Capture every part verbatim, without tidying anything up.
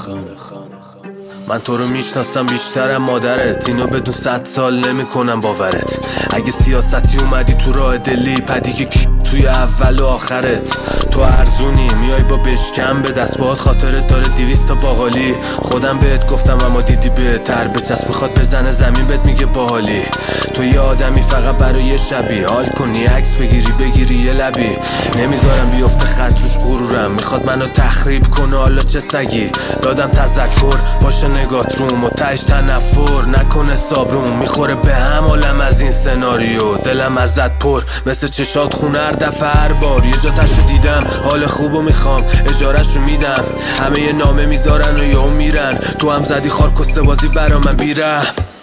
من تو رو میشناسم بیشترم مادرت، اینو بدون صد سال نمی کنم باورت. اگه سیاستی اومدی تو راه دلی پدی که توی اول و آخرت. تو ارزونی میای با بشکم به دست، باهات خاطرت داره دیویست تا باقالی. خودم بهت گفتم اما دیدی بهتر بچسب، میخواد بزنه زمین بهت میگه باحالی. تو یه آدمی فقط برای شبی، حال کنی عکس بگیری بگیری یه لبی. نمیذارم بیفته خط روش غرورم، میخواد منو تخریب کنه حالا چه سگی. دادم تذکر باشه نگات روم و تش تنفر نکنه صابروم. میخوره به هم عالم از این سناریو، دلم ازت پر مثل چشات خونه هر دفعه هر بار. یه جا تشو دیدم حال خوبو میخوام اجارهشو میدم، همه یه نامه میذارن و یهو میرن. تو هم زدی خار کسته بازی برا من بیرم.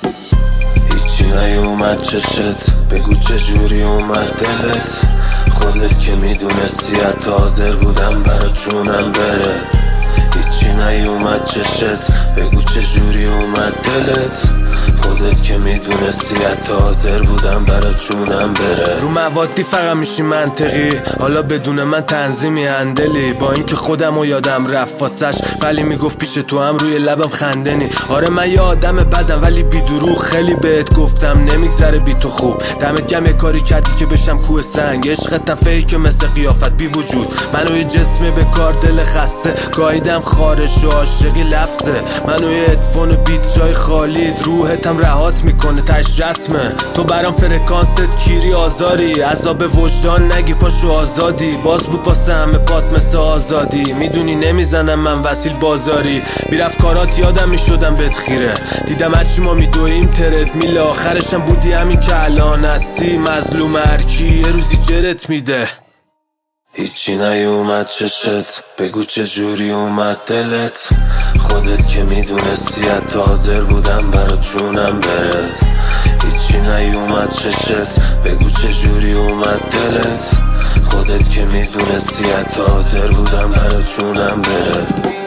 هیچی نیومد چشت بگو چجوری اومد دلت، خودت که میدونستی حتی حاضر بودم برا جونم بره. هیچی نیومد چشت بگو چجوری اومد دلت، خودت که میدونستی حتی حاضر بودم برا جونم بره. رو موادی فقط میشی منطقی، حالا بدون من تنظیمی هندلی. با اینکه خودم و یادم رفت واسش، ولی میگفت پیش تو هم روی لبم خندنی. آره من یه آدم بدم ولی بی دروغ، خیلی بهت گفتم نمیگذره بی تو خوب. دمت گرم یه کاری کردی که بشم کوه سنگ، عشقتم فیک مثل قیافت بی وجود. منو یه جسم به کار دل خسته، گاییدم خارش و عاشقی لفظه. منو یه ادفون و بیت جای خالید، روحتم رهات میکنه تش رسمه. تو برام فرکانست کیری آزاری، عذاب وجدان نگی پاشو آزادی. باز بود واسه همه پات مثل آزادی، میدونی نمیزنم من وسیل بازاری. میرفت کارات یادم میشدم بهت خیره، دیدم هرچی ما میدویم ترد میله. آخرشم بودی همین که الان هستی، مظلوم هرکی یه روزی جرت میده. هیچی نیومد چشت بگو چجوری اومد دلت، خودت که میدونستی حتی حاضر بودم برا جونم بره. هیچی نیومد چشت بگو چجوری اومد دلت، خودت که میدونستی حتی حاضر بودم برا جونم بره.